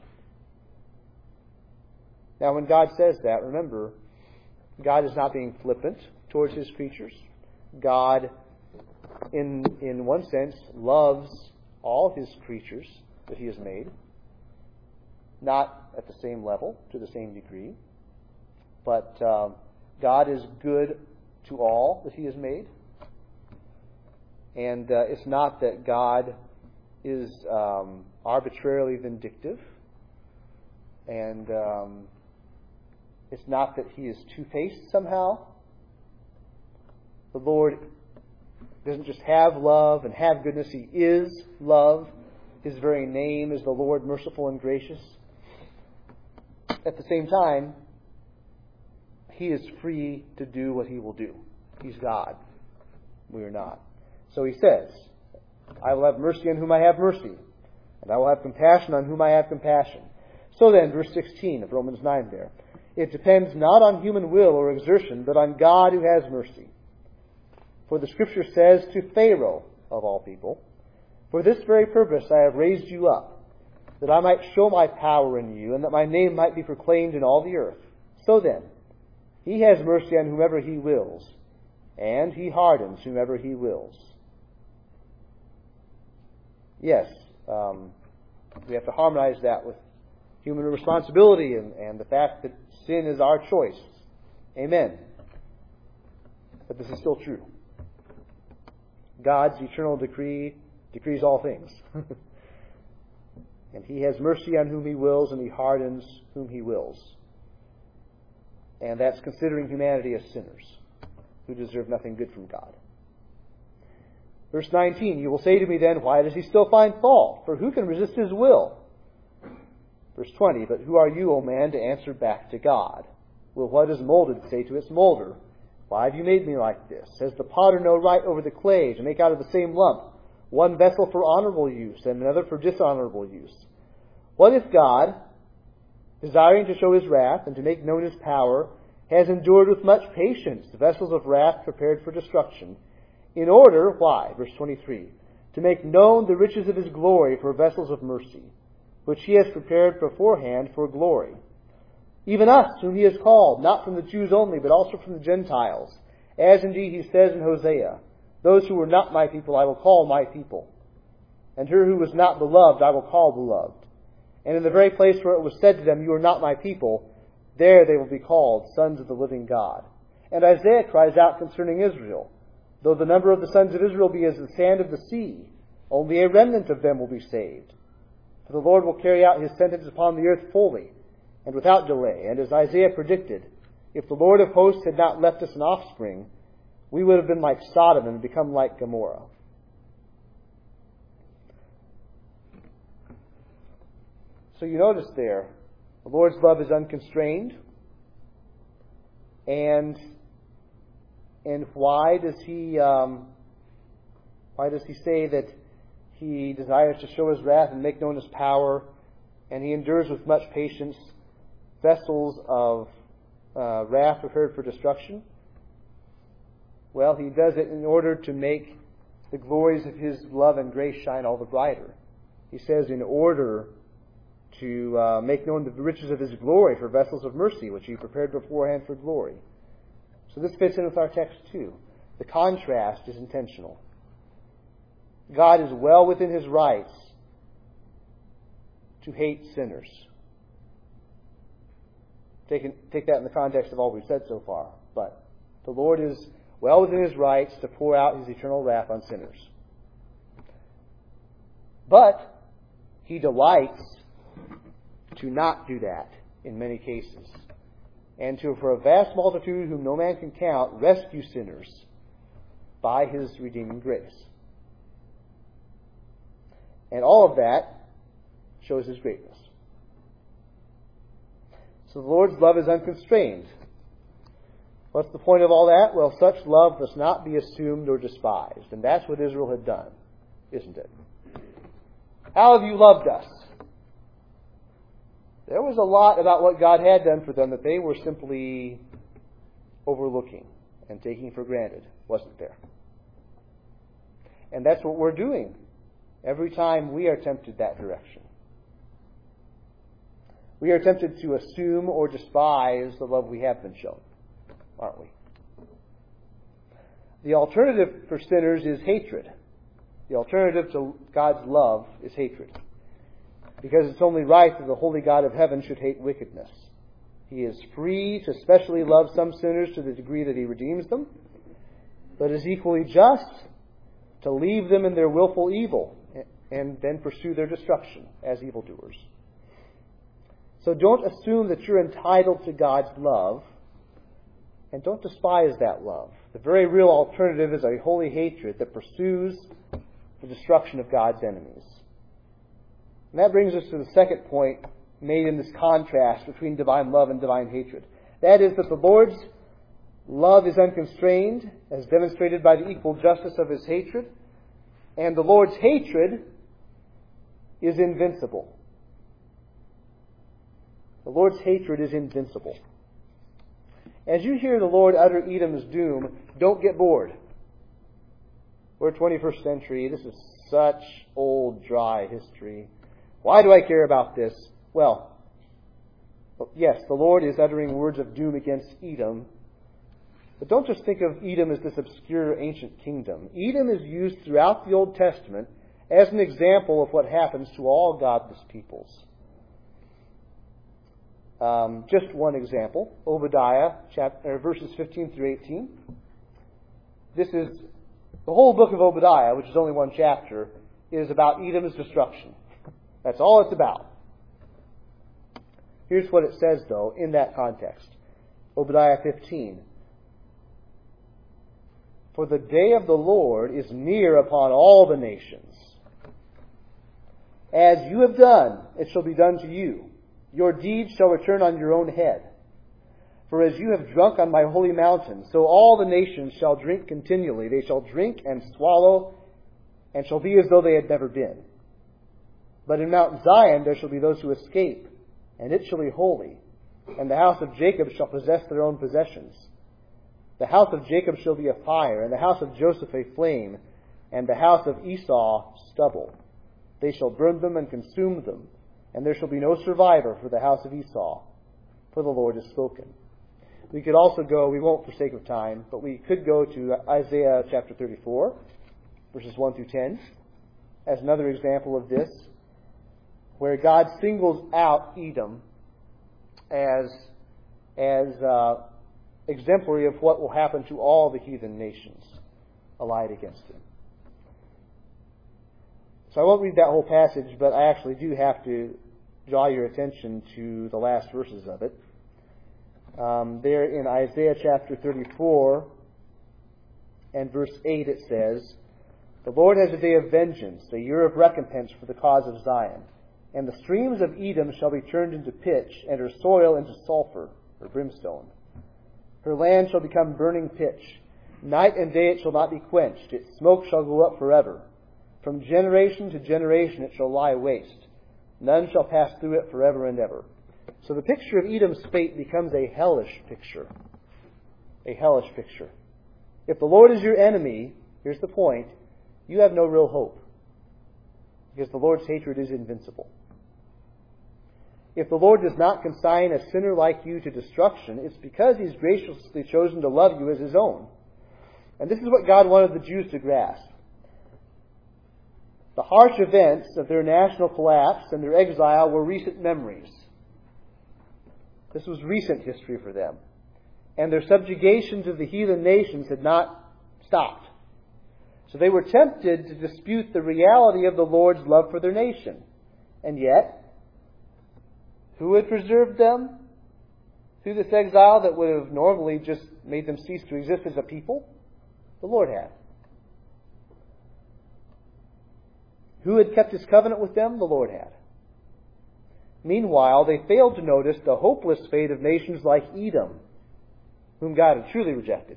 Now when God says that, remember, God is not being flippant towards His creatures. God, in, in one sense, loves all His creatures that He has made. Not at the same level, to the same degree. But um, God is good to all that He has made. And uh, it's not that God is um, arbitrarily vindictive And um, it's not that He is two-faced somehow. The Lord doesn't just have love and have goodness. He is love. His very name is the Lord, merciful and gracious. At the same time, He is free to do what He will do. He's God. We are not. So He says, I will have mercy on whom I have mercy, and I will have compassion on whom I have compassion. So then, verse sixteen of Romans nine there, it depends not on human will or exertion, but on God who has mercy. For the Scripture says to Pharaoh, of all people, for this very purpose I have raised you up, that I might show my power in you, and that my name might be proclaimed in all the earth. So then, He has mercy on whomever He wills, and He hardens whomever He wills. Yes, um, we have to harmonize that with human responsibility and, and the fact that sin is our choice. Amen. But this is still true. God's eternal decree decrees all things. And He has mercy on whom He wills, and He hardens whom He wills. And that's considering humanity as sinners who deserve nothing good from God. Verse nineteen, you will say to me then, why does He still find fault? For who can resist His will? Verse twenty, but who are you, O man, to answer back to God? Will what is molded say to its molder, why have you made me like this? Has the potter no right over the clay to make out of the same lump one vessel for honorable use and another for dishonorable use? What if God, desiring to show His wrath and to make known His power, has endured with much patience the vessels of wrath prepared for destruction, in order, why? Verse twenty-three, to make known the riches of His glory for vessels of mercy, which He has prepared beforehand for glory. Even us, whom He has called, not from the Jews only, but also from the Gentiles, as indeed He says in Hosea, those who were not my people I will call my people, and her who was not beloved I will call beloved. And in the very place where it was said to them, you are not my people, there they will be called sons of the living God. And Isaiah cries out concerning Israel, though the number of the sons of Israel be as the sand of the sea, only a remnant of them will be saved. For the Lord will carry out His sentence upon the earth fully, and without delay. And as Isaiah predicted, if the Lord of hosts had not left us an offspring, we would have been like Sodom and become like Gomorrah. So you notice there, the Lord's love is unconstrained. And and why does He um, why does He say that He desires to show His wrath and make known His power, and He endures with much patience vessels of uh, wrath prepared for destruction? Well, He does it in order to make the glories of His love and grace shine all the brighter. He says, in order to uh, make known the riches of His glory for vessels of mercy, which He prepared beforehand for glory. So this fits in with our text too. The contrast is intentional. God is well within His rights to hate sinners. Take, take that in the context of all we've said so far. But the Lord is well within His rights to pour out His eternal wrath on sinners. But He delights to not do that in many cases, and to, for a vast multitude whom no man can count, rescue sinners by His redeeming grace. And all of that shows His greatness. So the Lord's love is unconstrained. What's the point of all that? Well, such love must not be assumed or despised. And that's what Israel had done, isn't it? How have you loved us? There was a lot about what God had done for them that they were simply overlooking and taking for granted, wasn't there? And that's what we're doing every time we are tempted that direction. We are tempted to assume or despise the love we have been shown, aren't we? The alternative for sinners is hatred. The alternative to God's love is hatred. Because it's only right that the holy God of heaven should hate wickedness. He is free to specially love some sinners to the degree that He redeems them, but is equally just to leave them in their willful evil and then pursue their destruction as evildoers. So don't assume that you're entitled to God's love, and don't despise that love. The very real alternative is a holy hatred that pursues the destruction of God's enemies. And that brings us to the second point made in this contrast between divine love and divine hatred. That is that the Lord's love is unconstrained, as demonstrated by the equal justice of His hatred, and the Lord's hatred is invincible. The Lord's hatred is invincible. As you hear the Lord utter Edom's doom, don't get bored. We're twenty-first century. This is such old, dry history. Why do I care about this? Well, yes, the Lord is uttering words of doom against Edom. But don't just think of Edom as this obscure ancient kingdom. Edom is used throughout the Old Testament as an example of what happens to all godless peoples. Um, just one example, Obadiah, chapter, verses fifteen through eighteen. This is the whole book of Obadiah, which is only one chapter, is about Edom's destruction. That's all it's about. Here's what it says, though, in that context. Obadiah fifteen. For the day of the Lord is near upon all the nations. As you have done, it shall be done to you. Your deeds shall return on your own head. For as you have drunk on my holy mountain, so all the nations shall drink continually. They shall drink and swallow, and shall be as though they had never been. But in Mount Zion there shall be those who escape, and it shall be holy. And the house of Jacob shall possess their own possessions. The house of Jacob shall be a fire, and the house of Joseph a flame, and the house of Esau stubble. They shall burn them and consume them, and there shall be no survivor for the house of Esau, for the Lord has spoken. We could also go, we won't for sake of time, but we could go to Isaiah chapter thirty-four, verses one through ten, as another example of this, where God singles out Edom as, as uh, exemplary of what will happen to all the heathen nations allied against him. So I won't read that whole passage, but I actually do have to draw your attention to the last verses of it. Um, there in Isaiah chapter thirty-four and verse eight it says, The Lord has a day of vengeance, a year of recompense for the cause of Zion. And the streams of Edom shall be turned into pitch, and her soil into sulfur, or brimstone. Her land shall become burning pitch. Night and day it shall not be quenched. Its smoke shall go up forever. From generation to generation it shall lie waste. None shall pass through it forever and ever. So the picture of Edom's fate becomes a hellish picture. A hellish picture. If the Lord is your enemy, here's the point, you have no real hope. Because the Lord's hatred is invincible. If the Lord does not consign a sinner like you to destruction, it's because He's graciously chosen to love you as His own. And this is what God wanted the Jews to grasp. The harsh events of their national collapse and their exile were recent memories. This was recent history for them. And their subjugation to the heathen nations had not stopped. So they were tempted to dispute the reality of the Lord's love for their nation. And yet, who had preserved them through this exile that would have normally just made them cease to exist as a people? The Lord had. Who had kept His covenant with them? The Lord had. Meanwhile, they failed to notice the hopeless fate of nations like Edom, whom God had truly rejected.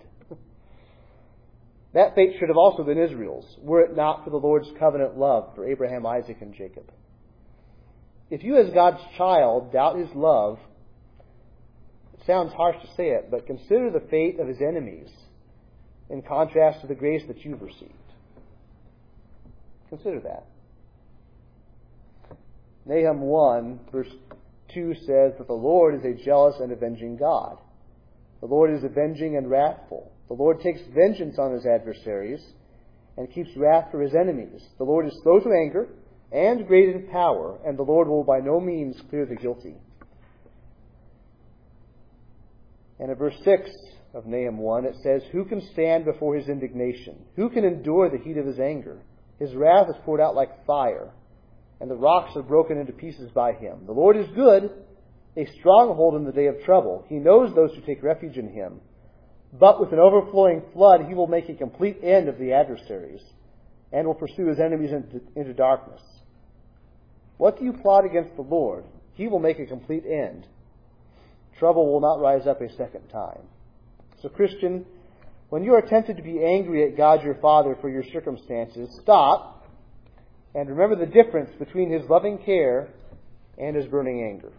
That fate should have also been Israel's, were it not for the Lord's covenant love for Abraham, Isaac, and Jacob. If you as God's child doubt His love, it sounds harsh to say it, but consider the fate of His enemies in contrast to the grace that you've received. Consider that. Nahum one, verse two says that the Lord is a jealous and avenging God. The Lord is avenging and wrathful. The Lord takes vengeance on His adversaries and keeps wrath for His enemies. The Lord is slow to anger and great in power, and the Lord will by no means clear the guilty. And in verse six of Nahum one, it says, Who can stand before His indignation? Who can endure the heat of His anger? His wrath is poured out like fire, and the rocks are broken into pieces by Him. The Lord is good, a stronghold in the day of trouble. He knows those who take refuge in him. But with an overflowing flood, he will make a complete end of the adversaries and will pursue his enemies into, into darkness. What do you plot against the Lord? He will make a complete end. Trouble will not rise up a second time. So, Christian, when you are tempted to be angry at God your Father for your circumstances, stop and remember the difference between his loving care and his burning anger.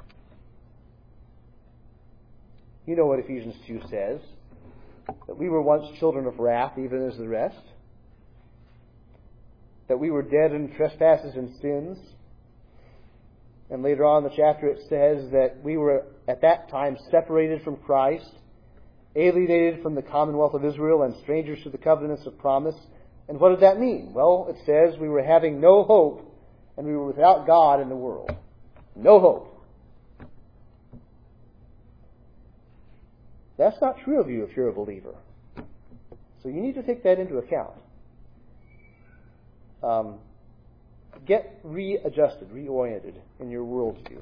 You know what Ephesians two says, that we were once children of wrath, even as the rest, that we were dead in trespasses and sins. And later on in the chapter it says that we were at that time separated from Christ, alienated from the commonwealth of Israel, and strangers to the covenants of promise. And what did that mean? Well, it says we were having no hope, and we were without God in the world. No hope. That's not true of you if you're a believer. So you need to take that into account. Um, get readjusted, reoriented in your worldview.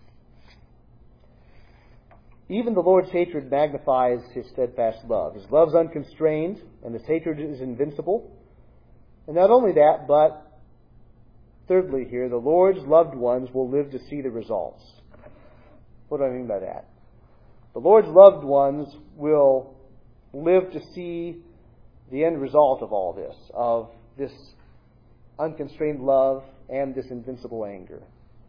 Even the Lord's hatred magnifies his steadfast love. His love is unconstrained, and his hatred is invincible. And not only that, but thirdly here, the Lord's loved ones will live to see the results. What do I mean by that? The Lord's loved ones will live to see the end result of all this, of this unconstrained love and this invincible anger.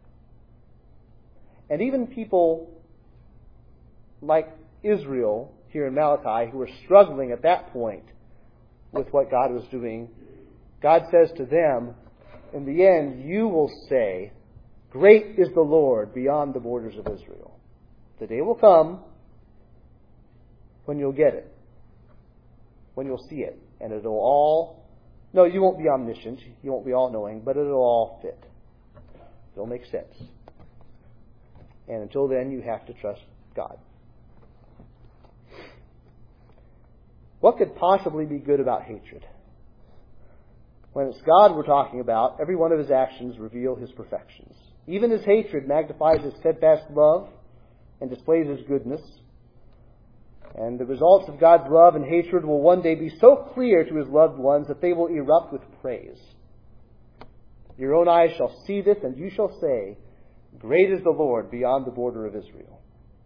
And even people like Israel here in Malachi, who were struggling at that point with what God was doing, God says to them, in the end, you will say, great is the Lord beyond the borders of Israel. The day will come when you'll get it, when you'll see it, and it'll all, no, you won't be omniscient, you won't be all-knowing, but it'll all fit. It'll make sense. And until then, you have to trust God. What could possibly be good about hatred? When it's God we're talking about, every one of his actions reveal his perfections. Even his hatred magnifies his steadfast love and displays his goodness. And the results of God's love and hatred will one day be so clear to his loved ones that they will erupt with praise. Your own eyes shall see this, and you shall say, great is the Lord beyond the border of Israel.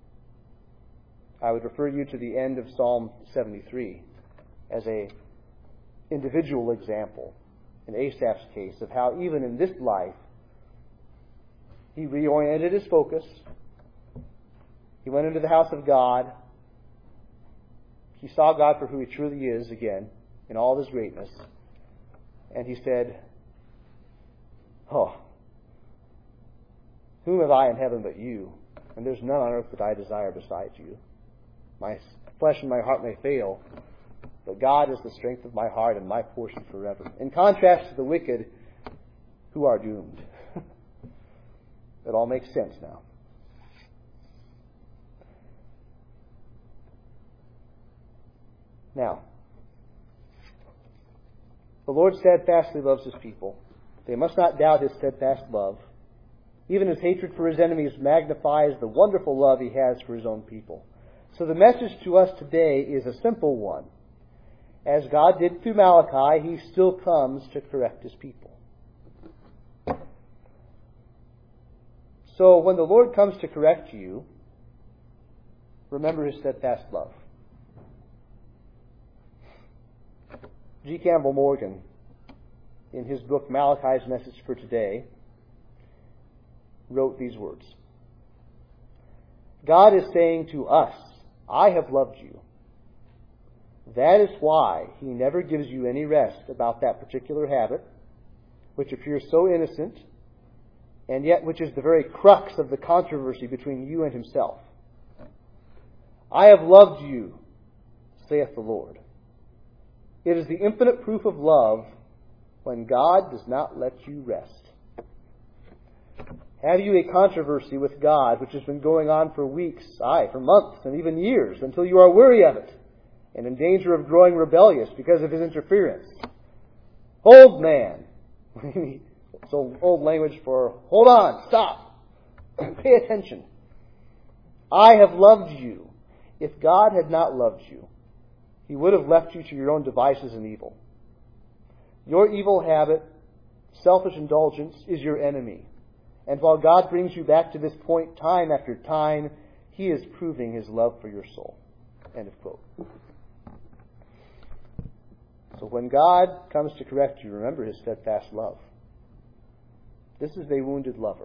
I would refer you to the end of Psalm seventy-three as a individual example, in Asaph's case, of how even in this life he reoriented his focus. He went into the house of God. He saw God for who he truly is again, in all of his greatness. And he said, oh, whom have I in heaven but you? And there's none on earth that I desire besides you. My flesh and my heart may fail, but God is the strength of my heart and my portion forever. In contrast to the wicked who are doomed. It all makes sense now. Now, the Lord steadfastly loves his people. They must not doubt his steadfast love. Even his hatred for his enemies magnifies the wonderful love he has for his own people. So the message to us today is a simple one. As God did through Malachi, he still comes to correct his people. So when the Lord comes to correct you, remember his steadfast love. G. Campbell Morgan, in his book Malachi's Message for Today, wrote these words. God is saying to us, I have loved you. That is why he never gives you any rest about that particular habit, which appears so innocent, and yet which is the very crux of the controversy between you and himself. I have loved you, saith the Lord. It is the infinite proof of love when God does not let you rest. Have you a controversy with God which has been going on for weeks, aye, for months, and even years, until you are weary of it and in danger of growing rebellious because of his interference? Hold, man. It's old language for hold on, stop, pay attention. I have loved you. If God had not loved you, He would have left you to your own devices and evil. Your evil habit, selfish indulgence, is your enemy. And while God brings you back to this point time after time, He is proving His love for your soul. End of quote. So when God comes to correct you, remember His steadfast love. This is a wounded lover.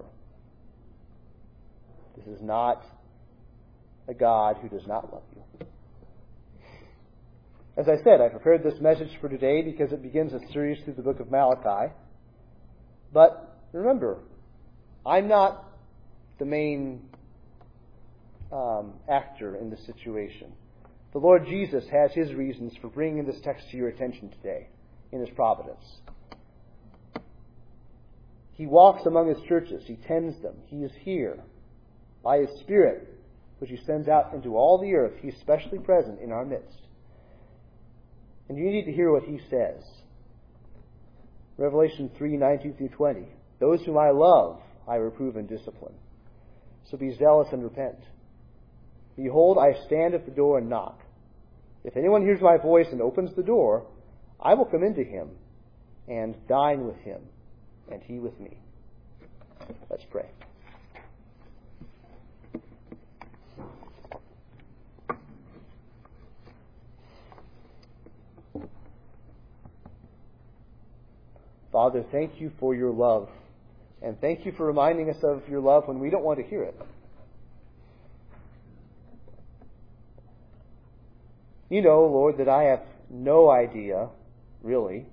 This is not a God who does not love you. As I said, I prepared this message for today because it begins a series through the book of Malachi. But remember, I'm not the main um, actor in the situation. The Lord Jesus has His reasons for bringing this text to your attention today in His providence. He walks among His churches. He tends them. He is here. By His Spirit, which He sends out into all the earth, He is specially present in our midst. And you need to hear what He says. Revelation three, nineteen through twenty. Those whom I love, I reprove and discipline. So be zealous and repent. Behold, I stand at the door and knock. If anyone hears my voice and opens the door, I will come into him and dine with him, and he with me. Let's pray. Father, thank you for your love, and thank you for reminding us of your love when we don't want to hear it. You know, Lord, that I have no idea, really,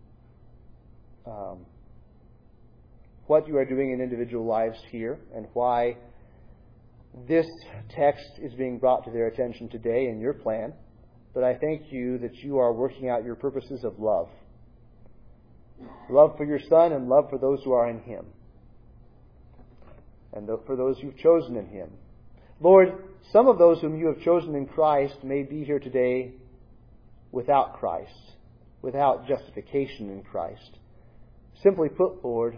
um, what you are doing in individual lives here and why this text is being brought to their attention today in your plan. But I thank you that you are working out your purposes of love. Love for your Son and love for those who are in Him. And for those you've chosen in Him. Lord, some of those whom you have chosen in Christ may be here today without Christ, without justification in Christ. Simply put, Lord,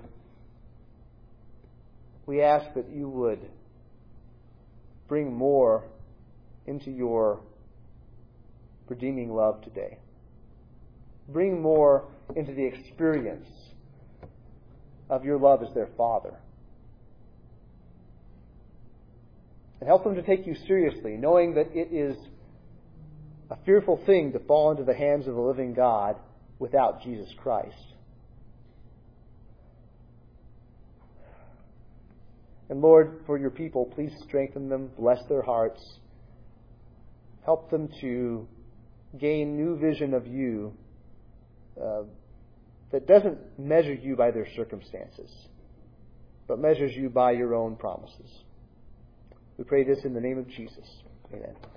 we ask that you would bring more into your redeeming love today. Bring more into the experience of your love as their Father. And help them to take you seriously, knowing that it is a fearful thing to fall into the hands of the living God without Jesus Christ. And Lord, for your people, please strengthen them, bless their hearts, help them to gain new vision of you uh, that doesn't measure you by their circumstances, but measures you by your own promises. We pray this in the name of Jesus. Amen.